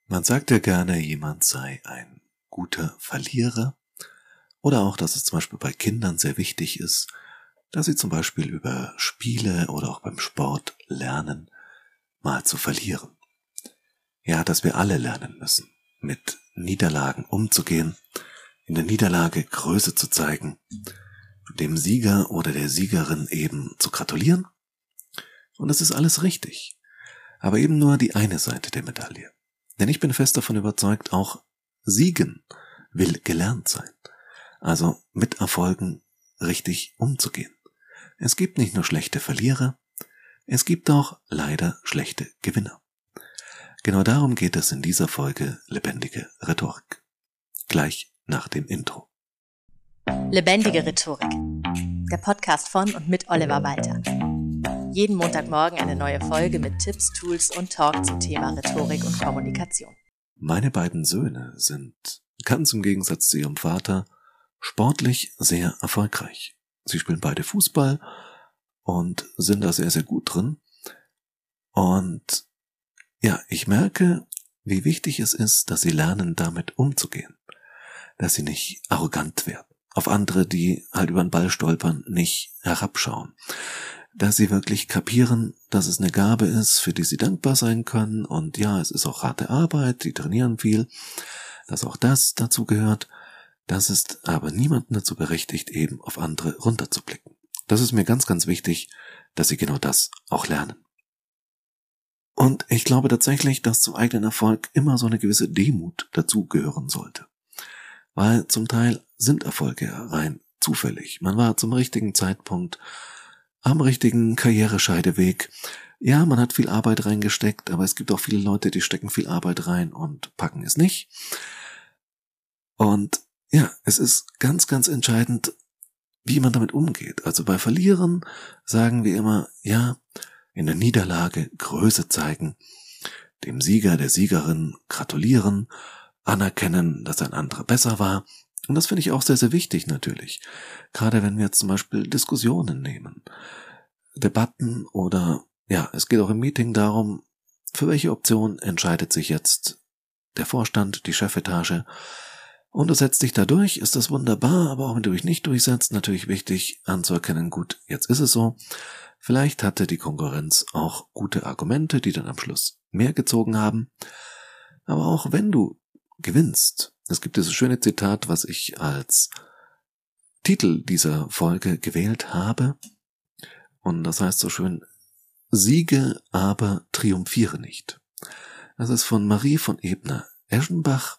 Man sagt ja gerne, jemand sei ein guter Verlierer oder auch, dass es zum Beispiel bei Kindern sehr wichtig ist, dass sie zum Beispiel über Spiele oder auch beim Sport lernen, mal zu verlieren. Ja, dass wir alle lernen müssen, mit Niederlagen umzugehen, in der Niederlage Größe zu zeigen, dem Sieger oder der Siegerin eben zu gratulieren. Und das ist alles richtig, aber eben nur die eine Seite der Medaille. Denn ich bin fest davon überzeugt, auch Siegen will gelernt sein. Also mit Erfolgen richtig umzugehen. Es gibt nicht nur schlechte Verlierer, es gibt auch leider schlechte Gewinner. Genau darum geht es in dieser Folge Lebendige Rhetorik. Gleich nach dem Intro. Lebendige Rhetorik. Der Podcast von und mit Oliver Walter. Jeden Montagmorgen eine neue Folge mit Tipps, Tools und Talk zum Thema Rhetorik und Kommunikation. Meine beiden Söhne sind, ganz im Gegensatz zu ihrem Vater, sportlich sehr erfolgreich. Sie spielen beide Fußball und sind da sehr, sehr gut drin. Und ja, ich merke, wie wichtig es ist, dass sie lernen, damit umzugehen. Dass sie nicht arrogant werden. Auf andere, die halt über den Ball stolpern, nicht herabschauen. Dass sie wirklich kapieren, dass es eine Gabe ist, für die sie dankbar sein können. Und ja, es ist auch harte Arbeit, die trainieren viel. Dass auch das dazu gehört. Das ist aber niemanden dazu berechtigt, eben auf andere runterzublicken. Das ist mir ganz, ganz wichtig, dass sie genau das auch lernen. Und ich glaube tatsächlich, dass zum eigenen Erfolg immer so eine gewisse Demut dazugehören sollte. Weil zum Teil sind Erfolge rein zufällig. Man war zum richtigen Zeitpunkt am richtigen Karrierescheideweg. Ja, man hat viel Arbeit reingesteckt, aber es gibt auch viele Leute, die stecken viel Arbeit rein und packen es nicht. Und ja, es ist ganz, ganz entscheidend, wie man damit umgeht. Also bei Verlieren sagen wir immer, ja, in der Niederlage Größe zeigen, dem Sieger, der Siegerin gratulieren, anerkennen, dass ein anderer besser war. Und das finde ich auch sehr, sehr wichtig natürlich. Gerade wenn wir jetzt zum Beispiel Diskussionen nehmen, Debatten oder ja, es geht auch im Meeting darum, für welche Option entscheidet sich jetzt der Vorstand, die Chefetage. Und du setzt dich da durch, ist das wunderbar, aber auch wenn du dich nicht durchsetzt, natürlich wichtig anzuerkennen, gut, jetzt ist es so. Vielleicht hatte die Konkurrenz auch gute Argumente, die dann am Schluss mehr gezogen haben. Aber auch wenn du gewinnst, es gibt dieses schöne Zitat, was ich als Titel dieser Folge gewählt habe. Und das heißt so schön, siege, aber triumphiere nicht. Das ist von Marie von Ebner-Eschenbach.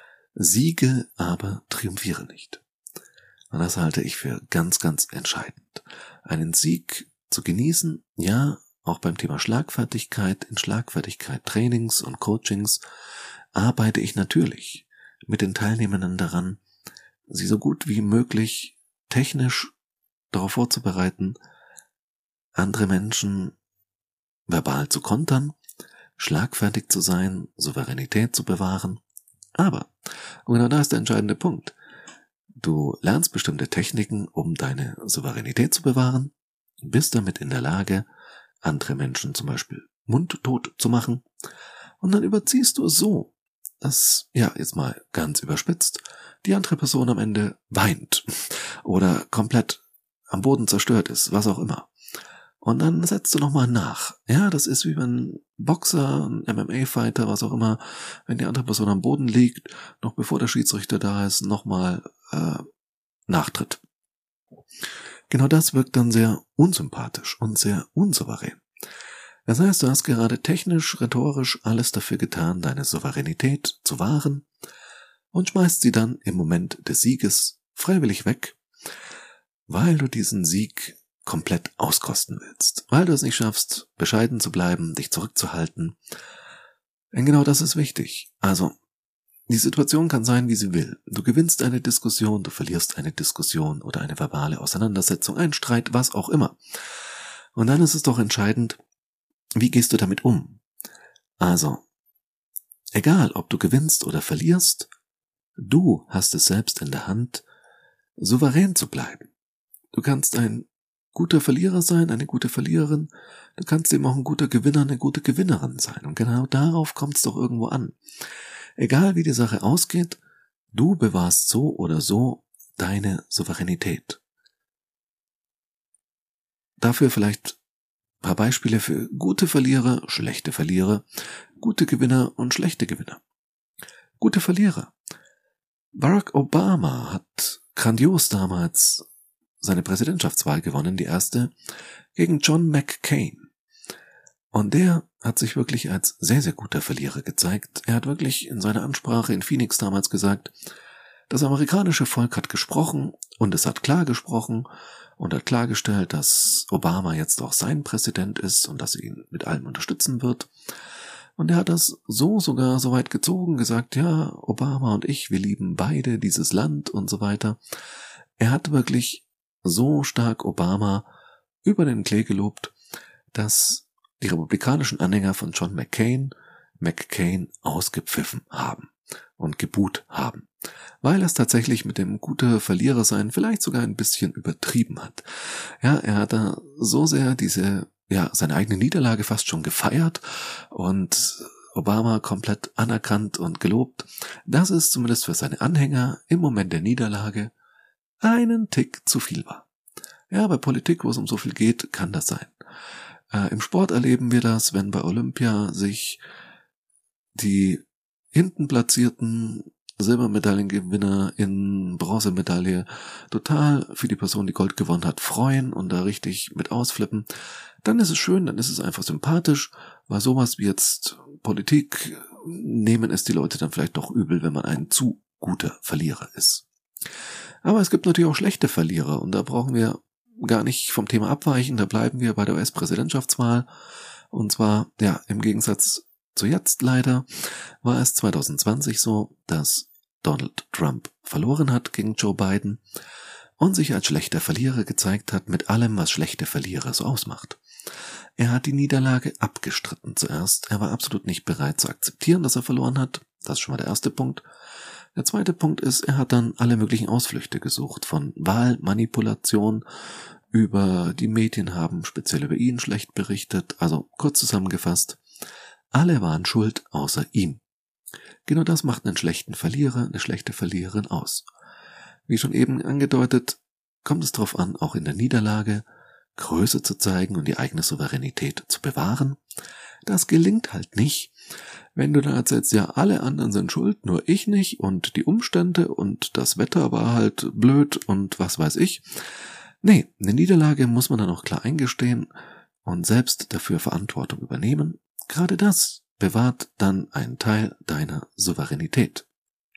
Siege, aber triumphiere nicht. Und das halte ich für ganz, ganz entscheidend. Einen Sieg zu genießen, ja, auch beim Thema Schlagfertigkeit, in Schlagfertigkeit Trainings und Coachings arbeite ich natürlich mit den Teilnehmenden daran, sie so gut wie möglich technisch darauf vorzubereiten, andere Menschen verbal zu kontern, schlagfertig zu sein, Souveränität zu bewahren. Aber, und genau da ist der entscheidende Punkt, du lernst bestimmte Techniken, um deine Souveränität zu bewahren, bist damit in der Lage, andere Menschen zum Beispiel mundtot zu machen, und dann überziehst du es so, dass, ja, jetzt mal ganz überspitzt, die andere Person am Ende weint oder komplett am Boden zerstört ist, was auch immer. Und dann setzt du nochmal nach. Ja, das ist wie wenn ein Boxer, ein MMA-Fighter, was auch immer, wenn die andere Person am Boden liegt, noch bevor der Schiedsrichter da ist, nochmal nachtritt. Genau das wirkt dann sehr unsympathisch und sehr unsouverän. Das heißt, du hast gerade technisch, rhetorisch alles dafür getan, deine Souveränität zu wahren und schmeißt sie dann im Moment des Sieges freiwillig weg, weil du diesen Sieg komplett auskosten willst, weil du es nicht schaffst, bescheiden zu bleiben, dich zurückzuhalten. Denn genau das ist wichtig. Also, die Situation kann sein, wie sie will. Du gewinnst eine Diskussion, du verlierst eine Diskussion oder eine verbale Auseinandersetzung, einen Streit, was auch immer. Und dann ist es doch entscheidend, wie gehst du damit um? Also, egal ob du gewinnst oder verlierst, du hast es selbst in der Hand, souverän zu bleiben. Du kannst ein guter Verlierer sein, eine gute Verliererin, du kannst eben auch ein guter Gewinner, eine gute Gewinnerin sein. Und genau darauf kommt es doch irgendwo an. Egal wie die Sache ausgeht, du bewahrst so oder so deine Souveränität. Dafür vielleicht ein paar Beispiele für gute Verlierer, schlechte Verlierer, gute Gewinner und schlechte Gewinner. Gute Verlierer. Barack Obama hat grandios damals seine Präsidentschaftswahl gewonnen, die erste, gegen John McCain. Und der hat sich wirklich als sehr, sehr guter Verlierer gezeigt. Er hat wirklich in seiner Ansprache in Phoenix damals gesagt, das amerikanische Volk hat gesprochen und es hat klar gesprochen und hat klargestellt, dass Obama jetzt auch sein Präsident ist und dass er ihn mit allem unterstützen wird. Und er hat das sogar so weit gezogen, gesagt, ja, Obama und ich, wir lieben beide dieses Land und so weiter. Er hat wirklich so stark Obama über den Klee gelobt, dass die republikanischen Anhänger von John McCain ausgepfiffen haben und gebuht haben, weil er es tatsächlich mit dem gute Verlierer sein vielleicht sogar ein bisschen übertrieben hat. Ja, er hat da so sehr seine eigene Niederlage fast schon gefeiert und Obama komplett anerkannt und gelobt, dass es zumindest für seine Anhänger im Moment der Niederlage einen Tick zu viel war. Ja, bei Politik, wo es um so viel geht, kann das sein. Im Sport erleben wir das, wenn bei Olympia sich die hinten platzierten Silbermedaillengewinner in Bronzemedaille total für die Person, die Gold gewonnen hat, freuen und da richtig mit ausflippen. Dann ist es schön, dann ist es einfach sympathisch, weil sowas wie jetzt Politik nehmen es die Leute dann vielleicht doch übel, wenn man ein zu guter Verlierer ist. Aber es gibt natürlich auch schlechte Verlierer und da brauchen wir gar nicht vom Thema abweichen, da bleiben wir bei der US-Präsidentschaftswahl und zwar, ja, im Gegensatz zu jetzt leider, war es 2020 so, dass Donald Trump verloren hat gegen Joe Biden und sich als schlechter Verlierer gezeigt hat mit allem, was schlechte Verlierer so ausmacht. Er hat die Niederlage abgestritten zuerst, er war absolut nicht bereit zu akzeptieren, dass er verloren hat, das ist schon mal der erste Punkt. Der zweite Punkt ist, er hat dann alle möglichen Ausflüchte gesucht, von Wahlmanipulation über die Medien haben speziell über ihn schlecht berichtet, also kurz zusammengefasst, alle waren schuld außer ihm. Genau das macht einen schlechten Verlierer, eine schlechte Verliererin aus. Wie schon eben angedeutet, kommt es darauf an, auch in der Niederlage Größe zu zeigen und die eigene Souveränität zu bewahren. Das gelingt halt nicht, wenn du da erzählst, ja, alle anderen sind schuld, nur ich nicht und die Umstände und das Wetter war halt blöd und was weiß ich. Nee, eine Niederlage muss man dann auch klar eingestehen und selbst dafür Verantwortung übernehmen. Gerade das bewahrt dann einen Teil deiner Souveränität.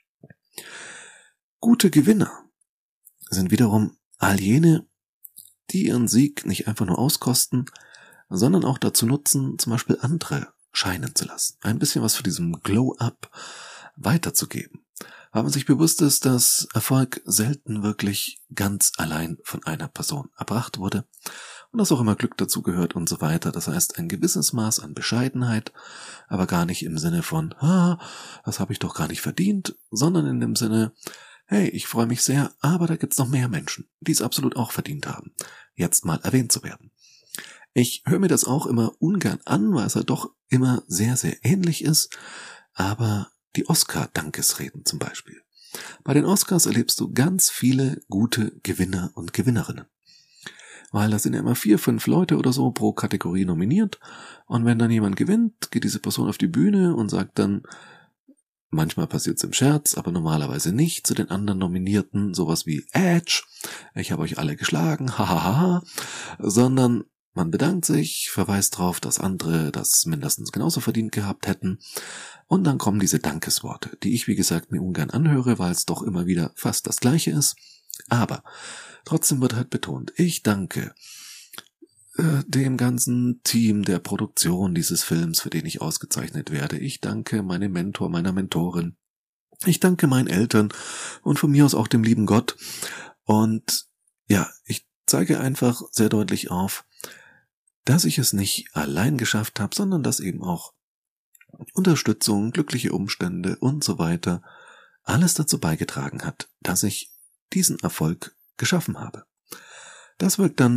Gute Gewinner sind wiederum all jene, die ihren Sieg nicht einfach nur auskosten, sondern auch dazu nutzen, zum Beispiel andere scheinen zu lassen. Ein bisschen was von diesem Glow-Up weiterzugeben. Weil man sich bewusst ist, dass Erfolg selten wirklich ganz allein von einer Person erbracht wurde und dass auch immer Glück dazu gehört und so weiter. Das heißt, ein gewisses Maß an Bescheidenheit, aber gar nicht im Sinne von, das habe ich doch gar nicht verdient, sondern in dem Sinne, hey, ich freue mich sehr, aber da gibt's noch mehr Menschen, die es absolut auch verdient haben, jetzt mal erwähnt zu werden. Ich höre mir das auch immer ungern an, weil es ja doch immer sehr, sehr ähnlich ist, aber die Oscar-Dankesreden zum Beispiel. Bei den Oscars erlebst du ganz viele gute Gewinner und Gewinnerinnen. Weil da sind ja immer 4, 5 Leute oder so pro Kategorie nominiert und wenn dann jemand gewinnt, geht diese Person auf die Bühne und sagt dann, manchmal passiert es im Scherz, aber normalerweise nicht, zu den anderen Nominierten, sowas wie Edge, ich habe euch alle geschlagen, hahaha, sondern man bedankt sich, verweist darauf, dass andere das mindestens genauso verdient gehabt hätten und dann kommen diese Dankesworte, die ich wie gesagt mir ungern anhöre, weil es doch immer wieder fast das Gleiche ist, aber trotzdem wird halt betont, ich danke dem ganzen Team der Produktion dieses Films, für den ich ausgezeichnet werde. Ich danke meinem Mentor, meiner Mentorin. Ich danke meinen Eltern und von mir aus auch dem lieben Gott. Und ja, ich zeige einfach sehr deutlich auf, dass ich es nicht allein geschafft habe, sondern dass eben auch Unterstützung, glückliche Umstände und so weiter alles dazu beigetragen hat, dass ich diesen Erfolg geschaffen habe. Das wirkt dann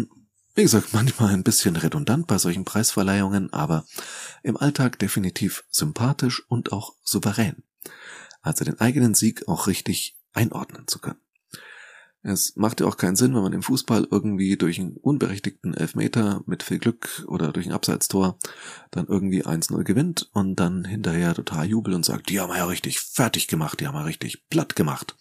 Wie gesagt, manchmal ein bisschen redundant bei solchen Preisverleihungen, aber im Alltag definitiv sympathisch und auch souverän. Also den eigenen Sieg auch richtig einordnen zu können. Es macht ja auch keinen Sinn, wenn man im Fußball irgendwie durch einen unberechtigten Elfmeter mit viel Glück oder durch ein Abseitstor dann irgendwie 1-0 gewinnt und dann hinterher total jubelt und sagt, die haben wir ja richtig fertig gemacht, die haben wir richtig platt gemacht.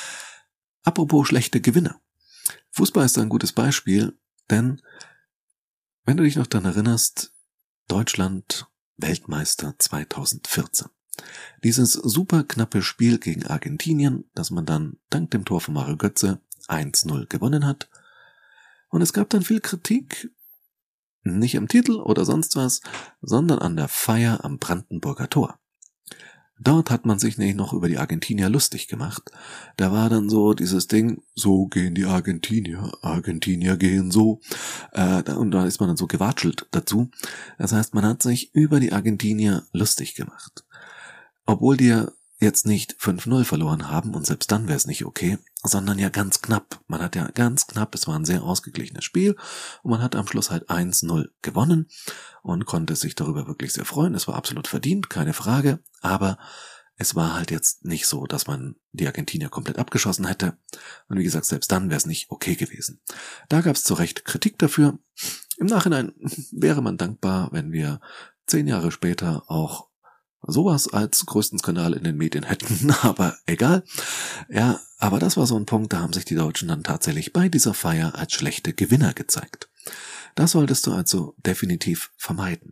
Apropos schlechte Gewinner. Fußball ist ein gutes Beispiel, denn wenn du dich noch daran erinnerst, Deutschland Weltmeister 2014. Dieses super knappe Spiel gegen Argentinien, das man dann dank dem Tor von Mario Götze 1-0 gewonnen hat. Und es gab dann viel Kritik, nicht am Titel oder sonst was, sondern an der Feier am Brandenburger Tor. Dort hat man sich nämlich noch über die Argentinier lustig gemacht. Da war dann so dieses Ding, so gehen die Argentinier, Argentinier gehen so. Und da ist man dann so gewatschelt dazu. Das heißt, man hat sich über die Argentinier lustig gemacht. Obwohl die ja jetzt nicht 5-0 verloren haben, und selbst dann wäre es nicht okay, sondern ja ganz knapp. Man hat ja ganz knapp, es war ein sehr ausgeglichenes Spiel und man hat am Schluss halt 1-0 gewonnen und konnte sich darüber wirklich sehr freuen. Es war absolut verdient, keine Frage, aber es war halt jetzt nicht so, dass man die Argentinier komplett abgeschossen hätte. Und wie gesagt, selbst dann wäre es nicht okay gewesen. Da gab es zu Recht Kritik dafür. Im Nachhinein wäre man dankbar, wenn wir 10 Jahre später auch sowas als größten Skandal in den Medien hätten, aber egal. Ja, aber das war so ein Punkt, da haben sich die Deutschen dann tatsächlich bei dieser Feier als schlechte Gewinner gezeigt. Das solltest du also definitiv vermeiden.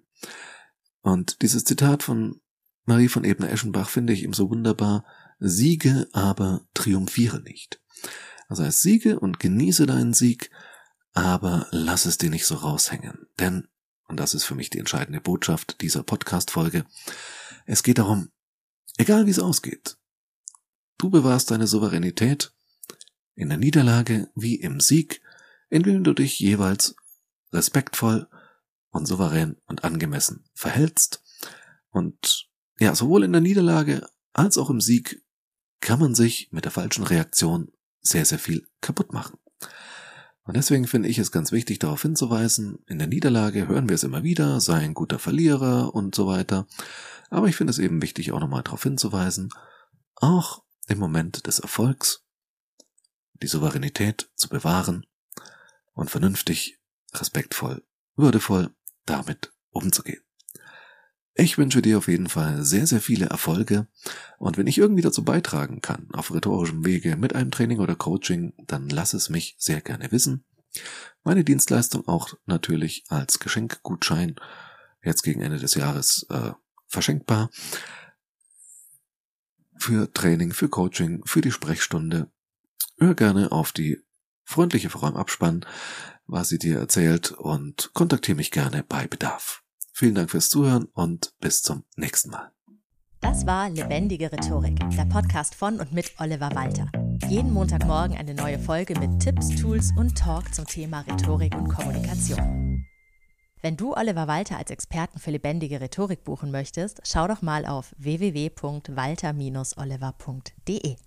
Und dieses Zitat von Marie von Ebner-Eschenbach finde ich eben so wunderbar: Siege, aber triumphiere nicht. Das heißt, siege und genieße deinen Sieg, aber lass es dir nicht so raushängen. Denn, und das ist für mich die entscheidende Botschaft dieser Podcast-Folge, es geht darum, egal wie es ausgeht, du bewahrst deine Souveränität in der Niederlage wie im Sieg, indem du dich jeweils respektvoll und souverän und angemessen verhältst. Und ja, sowohl in der Niederlage als auch im Sieg kann man sich mit der falschen Reaktion sehr, sehr viel kaputt machen. Und deswegen finde ich es ganz wichtig, darauf hinzuweisen, in der Niederlage hören wir es immer wieder, sei ein guter Verlierer und so weiter. Aber ich finde es eben wichtig, auch nochmal darauf hinzuweisen, auch im Moment des Erfolgs die Souveränität zu bewahren und vernünftig, respektvoll, würdevoll damit umzugehen. Ich wünsche dir auf jeden Fall sehr, sehr viele Erfolge und wenn ich irgendwie dazu beitragen kann, auf rhetorischem Wege mit einem Training oder Coaching, dann lass es mich sehr gerne wissen. Meine Dienstleistung auch natürlich als Geschenkgutschein jetzt gegen Ende des Jahres verschenkbar. Für Training, für Coaching, für die Sprechstunde. Hör gerne auf die freundliche Frau im Abspann, was sie dir erzählt und kontaktiere mich gerne bei Bedarf. Vielen Dank fürs Zuhören und bis zum nächsten Mal. Das war Lebendige Rhetorik, der Podcast von und mit Oliver Walter. Jeden Montagmorgen eine neue Folge mit Tipps, Tools und Talk zum Thema Rhetorik und Kommunikation. Wenn du Oliver Walter als Experten für lebendige Rhetorik buchen möchtest, schau doch mal auf www.walter-oliver.de.